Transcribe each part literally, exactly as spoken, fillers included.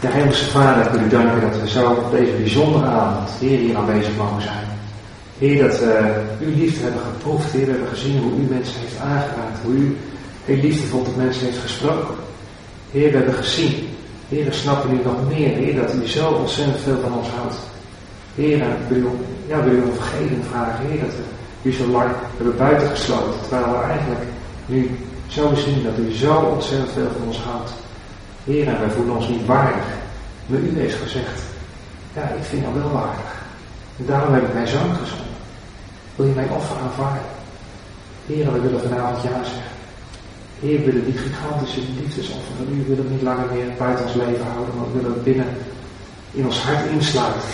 Ja, Hemelse Vader, ik wil u danken dat we zo op deze bijzondere avond, Heer, hier aanwezig mogen zijn. Heer, dat we uw liefde hebben geproefd. Heer, we hebben gezien hoe u mensen heeft aangeraakt. Hoe u heel liefdevol tot mensen heeft gesproken. Heer, we hebben gezien. Heer, we snappen nu nog meer. Heer, dat u zo ontzettend veel van ons houdt. Heer, ik wil, ja, wil u om vergeving vragen. Heer, dat we u zo lang hebben buitengesloten. Terwijl we eigenlijk nu zo zien dat u zo ontzettend veel van ons houdt. Heer, en wij voelen ons niet waardig. Maar u heeft gezegd, ja, ik vind jou wel waardig. En daarom heb ik mijn zoon gezonden. Wil je mijn offer aanvaarden? Heer, we willen vanavond ja zeggen. Heer, we willen die gigantische liefdesoffer van u willen niet langer meer buiten ons leven houden, maar we willen het binnen in ons hart insluiten.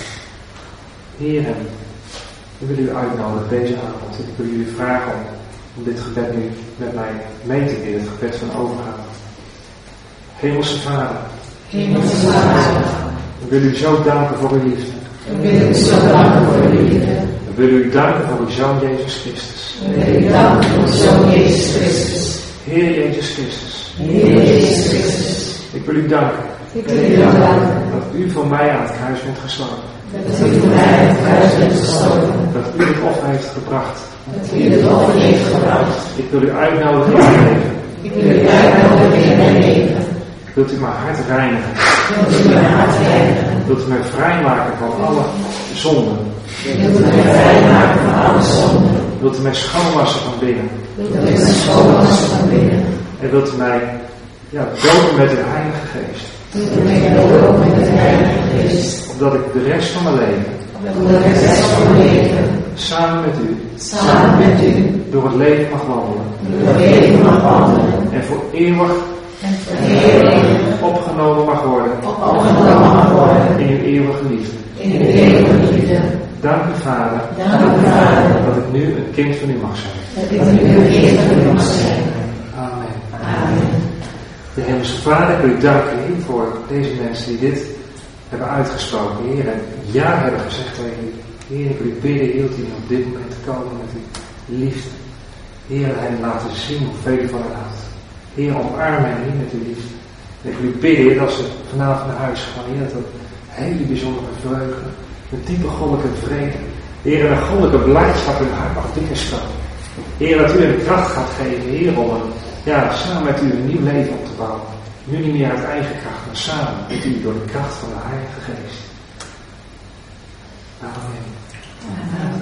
Heer, en we willen u uitnodigen deze avond. Ik wil u vragen om, om dit gebed nu met mij mee te bidden, het gebed van overgave. Hemelse Vader, Hemelse Vader, we willen u zo danken voor uw liefde. we willen u zo danken voor uw liefde. We willen u danken voor uw Zoon Jezus Christus. We willen u danken voor uw Zoon Jezus Christus. Heer Jezus Christus. Heer Jezus Christus. Ik wil u danken Ik wil u danken dat u voor mij aan het kruis bent gesloten. dat u voor mij aan het kruis bent gestorven. Dat u het offer heeft gebracht. Dat u het offer heeft gebracht. Ik wil u uitnodigen in mijn leven. Ik wil u uitnodigen in mijn leven. Wilt u mijn hart reinigen? Wilt u mijn hart reinigen? Wilt u mij vrijmaken van alle zonden? Wilt u mij vrijmaken van alle zonden? Wilt u mij schoonwassen van binnen? Wilt u mij schoonwassen van binnen? En wilt u mij ja, dopen met uw Heilige Geest? Wilt u mij dopen met het Heilige Geest? Opdat ik de rest van mijn leven Opdat ik de rest van mijn leven samen met u samen met u door het leven mag wandelen. door het leven mag wandelen. En voor eeuwig En voor eeuwig opgenomen mag worden opgenomen mag worden in uw eeuwige liefde. in uw eeuwige liefde. Dank u, Vader, Dank u, Vader, dat ik nu een kind van u mag zijn. dat ik nu uw kind van u mag zijn. Amen. Amen. De Hemelse Vader, ik wil u danken, Heer, voor deze mensen die dit hebben uitgesproken, Heer, en ja hebben gezegd tegen u. Heer, ik wil u bidden, hield u op dit moment te komen met uw liefde. Heer, hen laten zien hoeveel u van hen houdt. Heer, omarm hen hier met uw liefde. En ik wil u bidden, Heer, als ze vanavond naar huis gaan, Heer, dat een hele bijzondere vreugde, een diepe goddelijke vrede, Heer, en een goddelijke blijdschap in hun hart mag binnenstaan. Heer, dat u hen kracht gaat geven, Heer, om een, ja, samen met u een nieuw leven op te bouwen. Nu niet meer uit eigen kracht, maar samen met u door de kracht van de Heilige Geest. Amen. Amen.